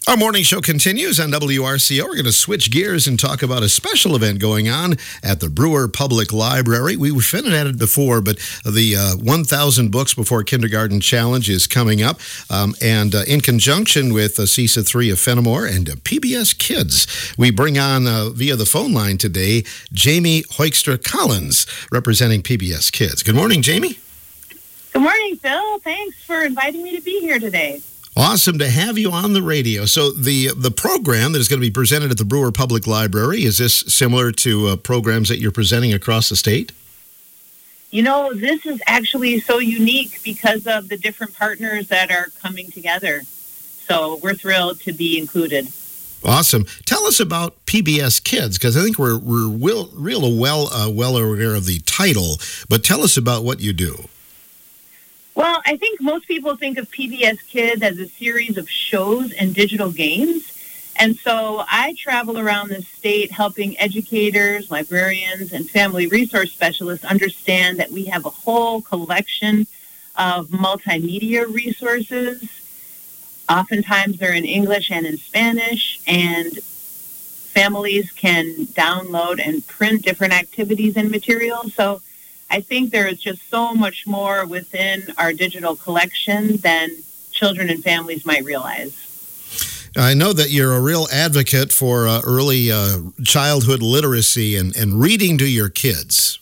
Our morning show continues on WRCO. We're going to switch gears and talk about a special event going on at the Brewer Public Library. We've hinted at it before, but the 1,000 Books Before Kindergarten Challenge is coming up. And in conjunction with CESA 3 of Fenimore and PBS Kids, we bring on via the phone line today, Jamie Hoekstra-Collins, representing PBS Kids. Good morning, Jamie. Good morning, Phil. Thanks for inviting me to be here today. Awesome to have you on the radio. So the program that is going to be presented at the Brewer Public Library, is this similar to programs that you're presenting across the state? You know, this is actually so unique because of the different partners that are coming together. So we're thrilled to be included. Awesome. Tell us about PBS Kids, because I think we're well aware of the title, but tell us about what you do. Well, I think most people think of PBS Kids as a series of shows and digital games. And so I travel around the state helping educators, librarians, and family resource specialists understand that we have a whole collection of multimedia resources. Oftentimes they're in English and in Spanish, and families can download and print different activities and materials. So I think there is just so much more within our digital collection than children and families might realize. I know that you're a real advocate for early childhood literacy and reading to your kids.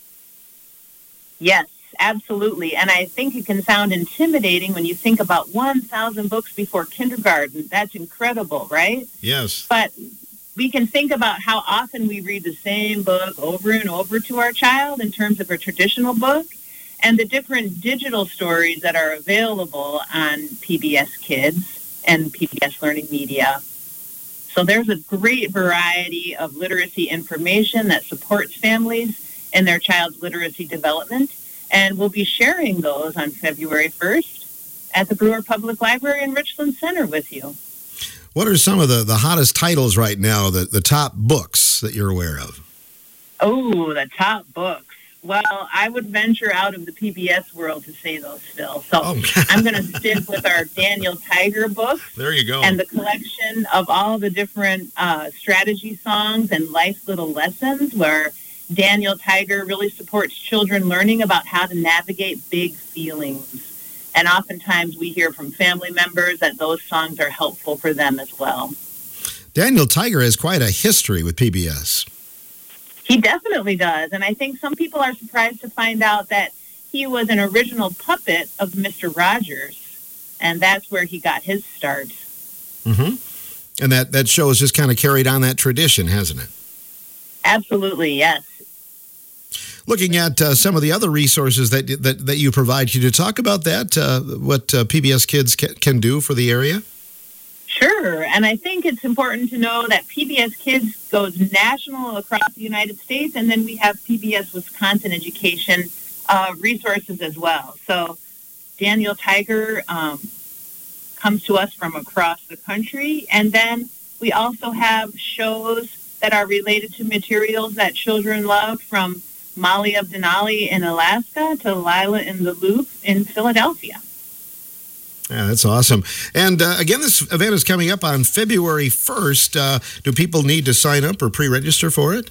Yes, absolutely. And I think it can sound intimidating when you think about 1,000 books before kindergarten. That's incredible, right? Yes. But we can think about how often we read the same book over and over to our child in terms of a traditional book, and the different digital stories that are available on PBS Kids and PBS Learning Media. So there's a great variety of literacy information that supports families in their child's literacy development, and we'll be sharing those on February 1st at the Brewer Public Library in Richland Center with you. What are some of the hottest titles right now, the top books that you're aware of? Oh, the top books. Well, I would venture out of the PBS world to say those, Phil. So I'm going to stick with our Daniel Tiger book. There you go. And the collection of all the different strategy songs and life little lessons where Daniel Tiger really supports children learning about how to navigate big feelings. And oftentimes we hear from family members that those songs are helpful for them as well. Daniel Tiger has quite a history with PBS. He definitely does. And I think some people are surprised to find out that he was an original puppet of Mr. Rogers. And that's where he got his start. Mm-hmm. And that show has just kind of carried on that tradition, hasn't it? Absolutely, yes. Looking at some of the other resources that you provide, could you talk about that, what PBS Kids can do for the area? Sure, and I think it's important to know that PBS Kids goes national across the United States, and then we have PBS Wisconsin Education resources as well. So Daniel Tiger comes to us from across the country, and then we also have shows that are related to materials that children love, from Molly of Denali in Alaska to Lila in the Loop in Philadelphia. Yeah, that's awesome. And again, this event is coming up on February 1st. Do people need to sign up or pre-register for it?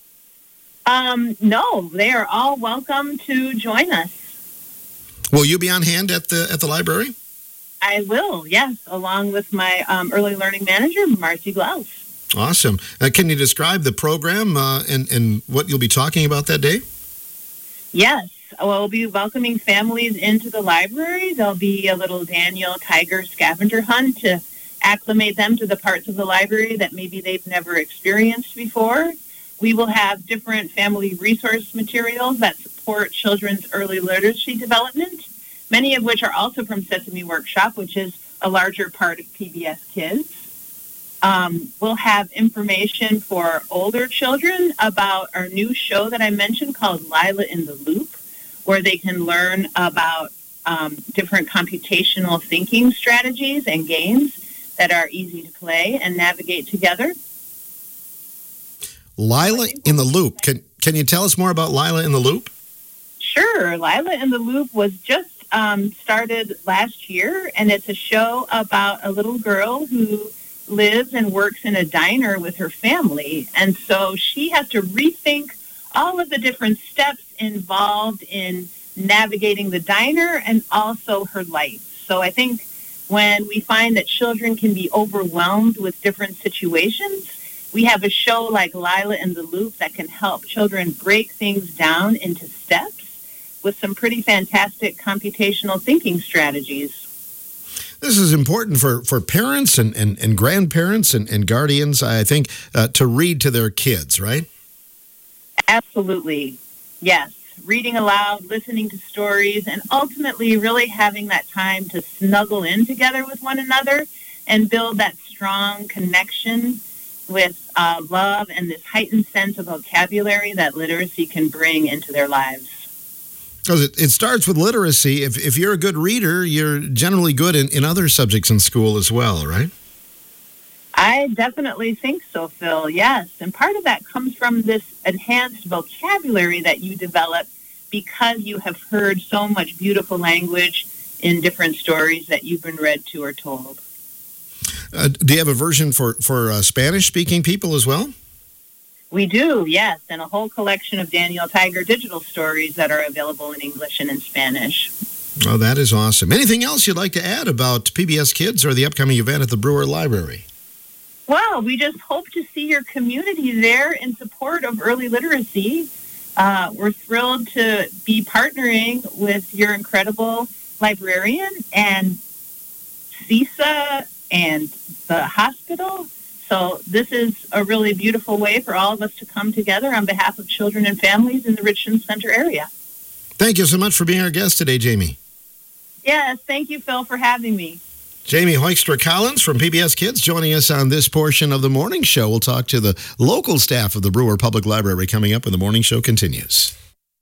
No, they are all welcome to join us. Will you be on hand at the library? I will, yes, along with my early learning manager, Marcy Glaus. Awesome. Can you describe the program and what you'll be talking about that day? Yes. We'll be welcoming families into the library. There'll be a little Daniel Tiger scavenger hunt to acclimate them to the parts of the library that maybe they've never experienced before. We will have different family resource materials that support children's early literacy development, many of which are also from Sesame Workshop, which is a larger part of PBS Kids. We'll have information for older children about our new show that I mentioned called Lila in the Loop, where they can learn about different computational thinking strategies and games that are easy to play and navigate together. Lila in the Loop. Can you tell us more about Lila in the Loop? Sure. Lila in the Loop was just started last year, and it's a show about a little girl who lives and works in a diner with her family, and so she has to rethink all of the different steps involved in navigating the diner and also her life. So I think when we find that children can be overwhelmed with different situations, we have a show like Lila and the Loop that can help children break things down into steps with some pretty fantastic computational thinking strategies. This is important for parents and grandparents and guardians, I think, to read to their kids, right? Absolutely. Yes. Reading aloud, listening to stories, and ultimately really having that time to snuggle in together with one another and build that strong connection with love and this heightened sense of vocabulary that literacy can bring into their lives. Because it starts with literacy. If you're a good reader, you're generally good in other subjects in school as well, right? I definitely think so, Phil, yes. And part of that comes from this enhanced vocabulary that you develop because you have heard so much beautiful language in different stories that you've been read to or told. Do you have a version for Spanish-speaking people as well? We do, yes, and a whole collection of Daniel Tiger digital stories that are available in English and in Spanish. Oh, that is awesome. Anything else you'd like to add about PBS Kids or the upcoming event at the Brewer Library? Well, we just hope to see your community there in support of early literacy. We're thrilled to be partnering with your incredible librarian and CISA and the hospital. So this is a really beautiful way for all of us to come together on behalf of children and families in the Richmond Center area. Thank you so much for being our guest today, Jamie. Yes, thank you, Phil, for having me. Jamie Hoekstra-Collins from PBS Kids joining us on this portion of the morning show. We'll talk to the local staff of the Brewer Public Library coming up when the morning show continues.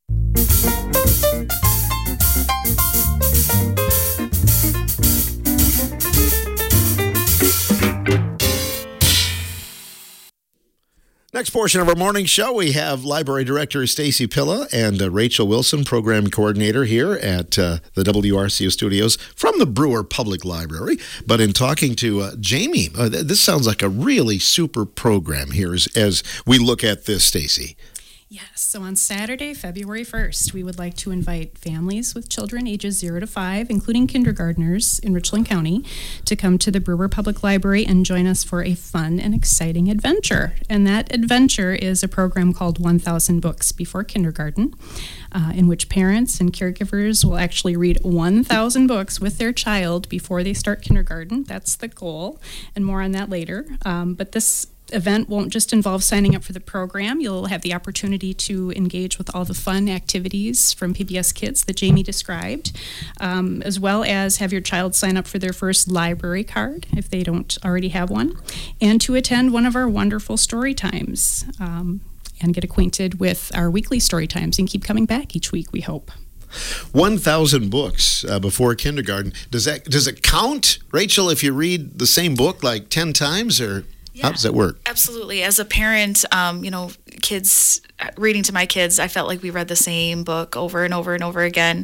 Next portion of our morning show, we have Library Director Stacy Pilla and Rachel Wilson, Program Coordinator here at the WRCO studios from the Brewer Public Library. But in talking to Jamie, this sounds like a really super program here as we look at this, Stacy. Yes, so on Saturday, February 1st, we would like to invite families with children ages 0 to 5, including kindergartners in Richland County, to come to the Brewer Public Library and join us for a fun and exciting adventure. And that adventure is a program called 1,000 Books Before Kindergarten, in which parents and caregivers will actually read 1,000 books with their child before they start kindergarten. That's the goal, and more on that later. But this event won't just involve signing up for the program. You'll have the opportunity to engage with all the fun activities from PBS Kids that Jamie described, as well as have your child sign up for their first library card if they don't already have one, and to attend one of our wonderful story times and get acquainted with our weekly story times and keep coming back each week, we hope. 1,000 books before kindergarten. Does it count, Rachel, if you read the same book like 10 times, or how does that work? Absolutely. As a parent, kids reading to my kids, I felt like we read the same book over and over and over again.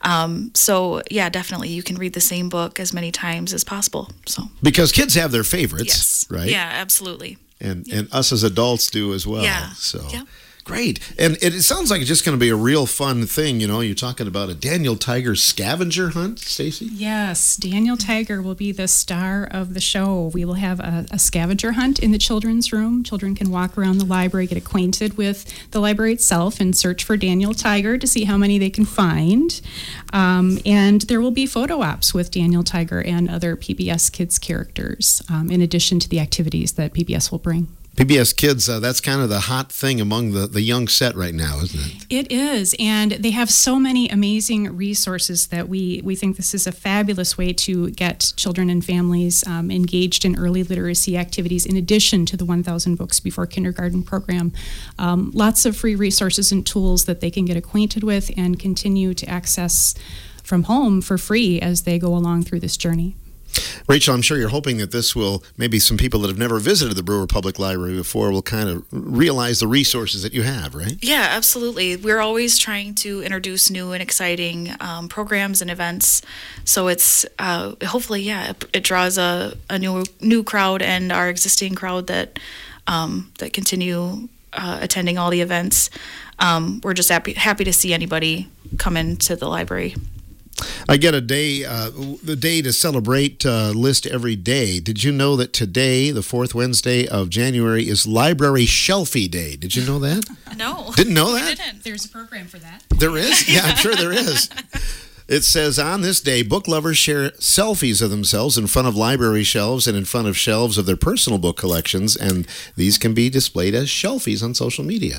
So yeah, definitely, you can read the same book as many times as possible. So because kids have their favorites, yes, right? Yeah, absolutely. And us as adults do as well. Yeah. So. Yeah. Great. And it sounds like it's just going to be a real fun thing. You know, you're talking about a Daniel Tiger scavenger hunt, Stacy? Yes, Daniel Tiger will be the star of the show. We will have a scavenger hunt in the children's room. Children can walk around the library, get acquainted with the library itself, and search for Daniel Tiger to see how many they can find. And there will be photo ops with Daniel Tiger and other PBS Kids characters, in addition to the activities that PBS will bring. PBS Kids, that's kind of the hot thing among the young set right now, isn't it? It is, and they have so many amazing resources that we think this is a fabulous way to get children and families engaged in early literacy activities in addition to the 1,000 Books Before Kindergarten program. Lots of free resources and tools that they can get acquainted with and continue to access from home for free as they go along through this journey. Rachel, I'm sure you're hoping that this will, maybe some people that have never visited the Brewer Public Library before will kind of realize the resources that you have, right? Yeah, absolutely. We're always trying to introduce new and exciting programs and events. So it's hopefully, it draws a new crowd and our existing crowd that continue attending all the events. We're just happy to see anybody come into the library. I get the day to celebrate list every day. Did you know that today, the fourth Wednesday of January, is Library Shelfie Day? Did you know that? No. Didn't know that? I didn't. There's a program for that. There is? Yeah, I'm sure there is. It says, on this day, book lovers share selfies of themselves in front of library shelves and in front of shelves of their personal book collections, and these can be displayed as shelfies on social media.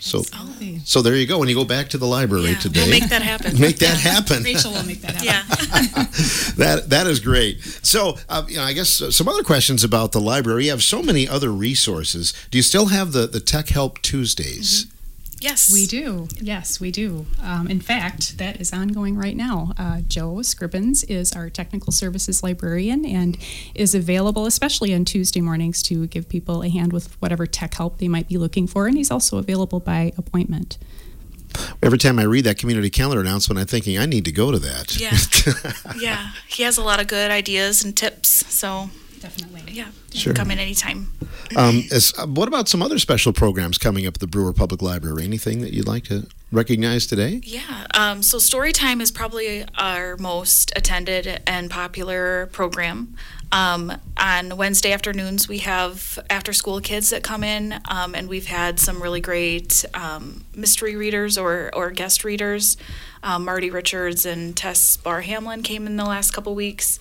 So there you go. When you go back to the library today, we'll make that happen. Make that happen. Rachel will make that happen. Yeah. That is great. So, I guess some other questions about the library. You have so many other resources. Do you still have the Tech Help Tuesdays? Mm-hmm. Yes. We do. Yes, we do. In fact, that is ongoing right now. Joe Scribbins is our technical services librarian and is available, especially on Tuesday mornings, to give people a hand with whatever tech help they might be looking for. And he's also available by appointment. Every time I read that community calendar announcement, I'm thinking, I need to go to that. Yeah. Yeah. He has a lot of good ideas and tips. So Definitely. yeah, Sure. come in anytime. What about some other special programs coming up at the Brewer Public Library? Anything that you'd like to recognize today? Yeah. So Storytime is probably our most attended and popular program. On Wednesday afternoons, we have after-school kids that come in, and we've had some really great mystery readers or guest readers. Marty Richards and Tess Barhamlin came in the last couple weeks.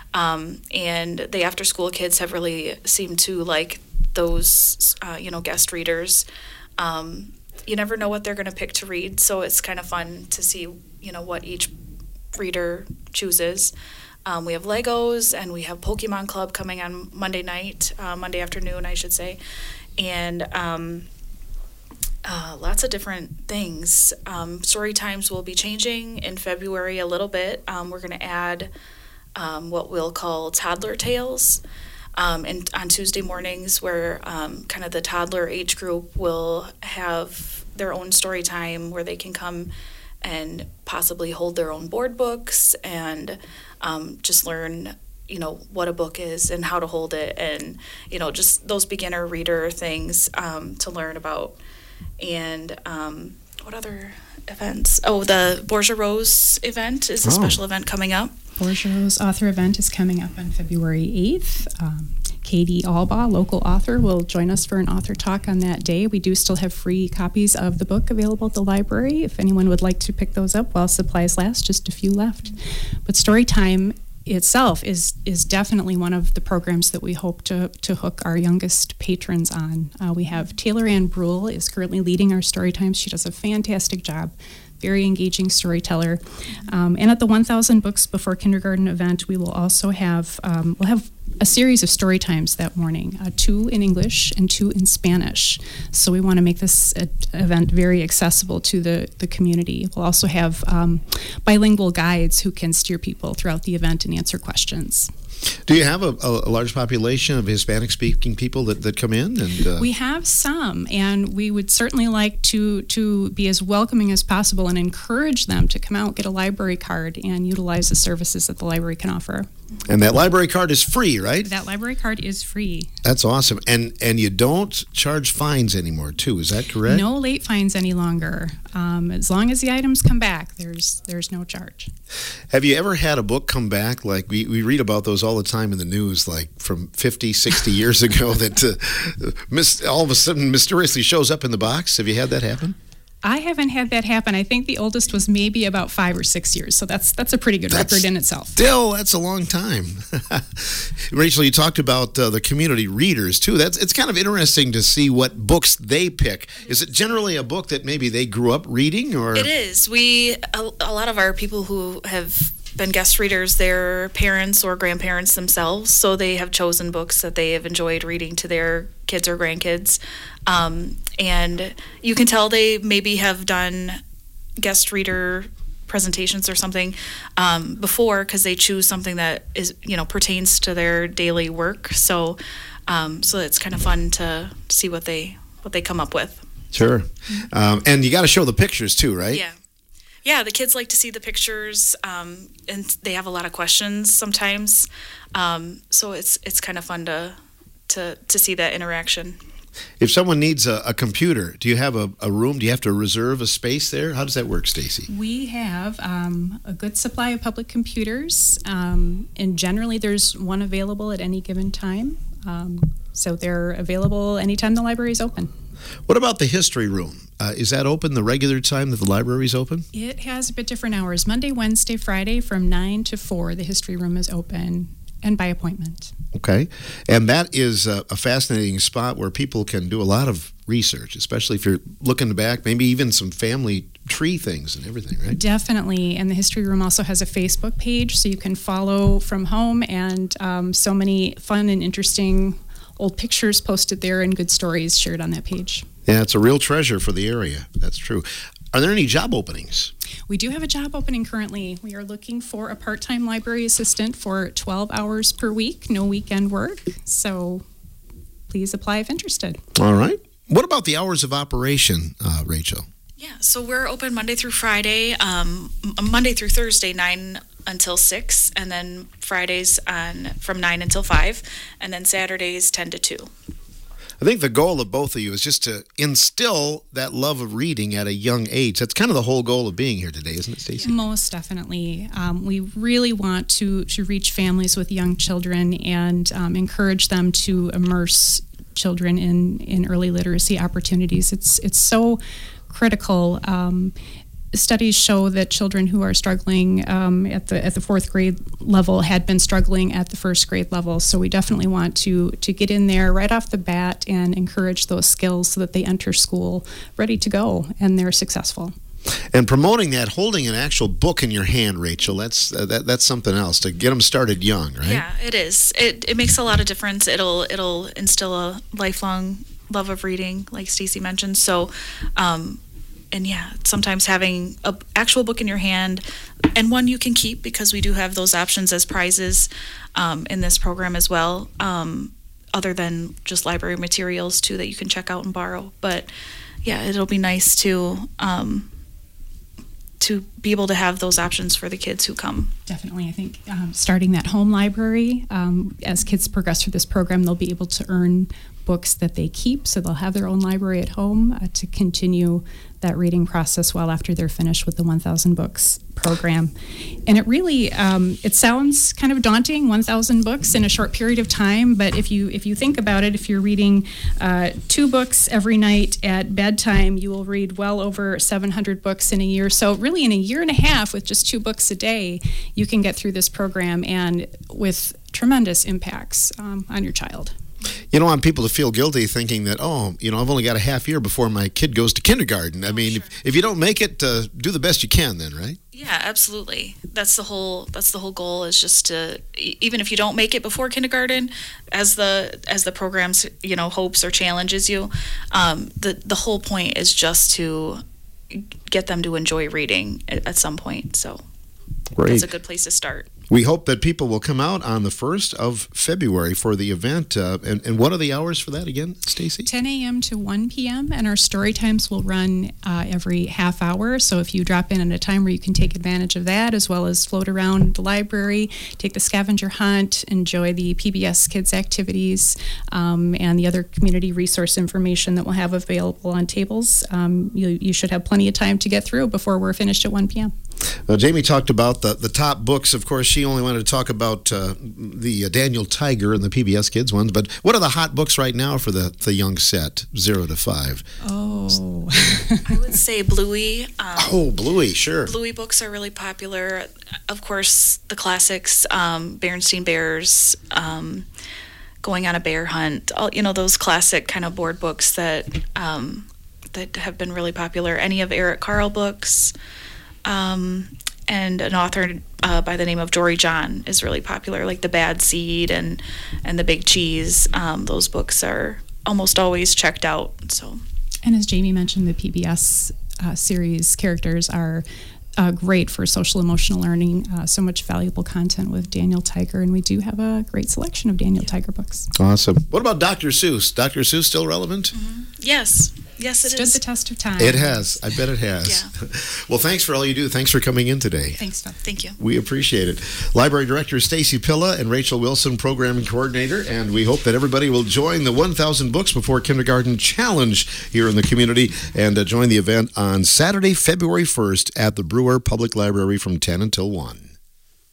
And the after-school kids have really seemed to like those, guest readers. You never know what they're going to pick to read, so it's kind of fun to see, what each reader chooses. We have Legos, and we have Pokemon Club coming on Monday afternoon, I should say. And lots of different things. Story times will be changing in February a little bit. We're going to add what we'll call toddler tales, and on Tuesday mornings, where kind of the toddler age group will have their own story time where they can come and possibly hold their own board books and just learn, what a book is and how to hold it, and just those beginner reader things to learn about. And what other events? Oh, the Borgia Rose event is a special event coming up. Borgia Rose author event is coming up on February 8th. Katie Albaugh, local author, will join us for an author talk on that day. We do still have free copies of the book available at the library if anyone would like to pick those up while supplies last, just a few left. But Storytime itself is definitely one of the programs that we hope to hook our youngest patrons on. We have Taylor Ann Brule is currently leading our Storytime. She does a fantastic job. Very engaging storyteller. And at the 1,000 Books Before Kindergarten event, we will also have a series of story times that morning, 2 in English and 2 in Spanish. So we want to make this event very accessible to the community. We'll also have bilingual guides who can steer people throughout the event and answer questions. Do you have a large population of Hispanic-speaking people that come in? And we have some, and we would certainly like to be as welcoming as possible and encourage them to come out, get a library card, and utilize the services that the library can offer. And that library card is free, right? That library card is free. That's awesome. And you don't charge fines anymore, too. Is that correct? No late fines any longer. As long as the items come back, there's no charge. Have you ever had a book come back? Like we read about those all the time in the news, like from 50, 60 years ago that all of a sudden mysteriously shows up in the box. Have you had that happen? I haven't had that happen. I think the oldest was maybe about 5 or 6 years, so that's a pretty good record in itself. Still, that's a long time. Rachel, you talked about the community readers too. It's kind of interesting to see what books they pick. Is it generally a book that maybe they grew up reading, or? It is. A lot of our people who have been guest readers, their parents or grandparents themselves, so they have chosen books that they have enjoyed reading to their kids or grandkids. And you can tell they maybe have done guest reader presentations or something before, because they choose something that is, pertains to their daily work. So it's kind of fun to see what they come up with. Sure. And you got to show the pictures too, right? Yeah, the kids like to see the pictures, and they have a lot of questions sometimes. So it's kind of fun to see that interaction. If someone needs a computer, do you have a room? Do you have to reserve a space there? How does that work, Stacy? We have a good supply of public computers, and generally there's one available at any given time. So they're available anytime the library is open. What about the history room? Is that open the regular time that the library is open? It has a bit different hours. Monday, Wednesday, Friday from 9 to 4, the history room is open and by appointment. Okay. And that is a fascinating spot where people can do a lot of research, especially if you're looking back, maybe even some family tree things and everything, right? Definitely. And the history room also has a Facebook page, so you can follow from home, and so many fun and interesting old pictures posted there and good stories shared on that page. Yeah, it's a real treasure for the area. That's true. Are there any job openings? We do have a job opening currently. We are looking for a part-time library assistant for 12 hours per week, no weekend work. So please apply if interested. All right. What about the hours of operation, Rachel? Yeah, so we're open Monday through Friday, Monday through Thursday, 9 until 6, and then Fridays from 9 until 5, and then Saturdays 10 to 2. I think the goal of both of you is just to instill that love of reading at a young age. That's kind of the whole goal of being here today, isn't it, Stacey? Most definitely. We really want to reach families with young children and encourage them to immerse children in early literacy opportunities. It's so critical. Studies show that children who are struggling at the fourth grade level had been struggling at the first grade level. So we definitely want to get in there right off the bat and encourage those skills so that they enter school ready to go and they're successful. And promoting that, holding an actual book in your hand, Rachel, that's something else to get them started young, right? Yeah, it is. It makes a lot of difference. It'll instill a lifelong love of reading, like Stacey mentioned. So. And yeah, sometimes having an actual book in your hand, and one you can keep, because we do have those options as prizes in this program as well, other than just library materials too that you can check out and borrow. But yeah, it'll be nice to be able to have those options for the kids who come. Definitely. I think starting that home library, as kids progress through this program, they'll be able to earn books that they keep, so they'll have their own library at home to continue that reading process well after they're finished with the 1,000 books program. And it really, it sounds kind of daunting, 1,000 books in a short period of time, but if you think about it, if you're reading 2 books every night at bedtime, you will read well over 700 books in a year. So really in a year and a half with just 2 books a day, you can get through this program and with tremendous impacts on your child. You don't want people to feel guilty thinking that, I've only got a half year before my kid goes to kindergarten. I mean, sure. if you don't make it, do the best you can then, right? Yeah, absolutely. That's the whole goal, is just to, even if you don't make it before kindergarten, as the program's, hopes or challenges you, the whole point is just to get them to enjoy reading at some point. So Great. That's a good place to start. We hope that people will come out on the 1st of February for the event. And what are the hours for that again, Stacey? 10 a.m. to 1 p.m. And our story times will run every half hour. So if you drop in at a time where you can take advantage of that, as well as float around the library, take the scavenger hunt, enjoy the PBS Kids activities, and the other community resource information that we'll have available on tables, you should have plenty of time to get through before we're finished at 1 p.m. Jamie talked about the top books. Of course, she only wanted to talk about the Daniel Tiger and the PBS Kids ones. But what are the hot books right now for the young set, 0 to 5? Oh. I would say Bluey. Bluey, sure. Bluey books are really popular. Of course, the classics, Berenstain Bears, Going on a Bear Hunt, those classic kind of board books that have been really popular. Any of Eric Carle books. And an author by the name of Jory John is really popular, like The Bad Seed and The Big Cheese. Those books are almost always checked out. So, and as Jamie mentioned, the PBS series characters are great for social emotional learning. So much valuable content with Daniel Tiger, and we do have a great selection of Daniel Tiger books. Awesome. What about Dr. Seuss? Dr. Seuss still relevant? Yes. Yes, it Stood is. the test of time. It has. I bet it has. Yeah. Well, thanks for all you do. Thanks for coming in today. Thanks, Phil. Thank you. We appreciate it. Library Director Stacy Pilla and Rachel Wilson, Programming Coordinator, and we hope that everybody will join the 1,000 Books Before Kindergarten Challenge here in the community and join the event on Saturday, February 1st at the Brewer Public Library from 10 until 1.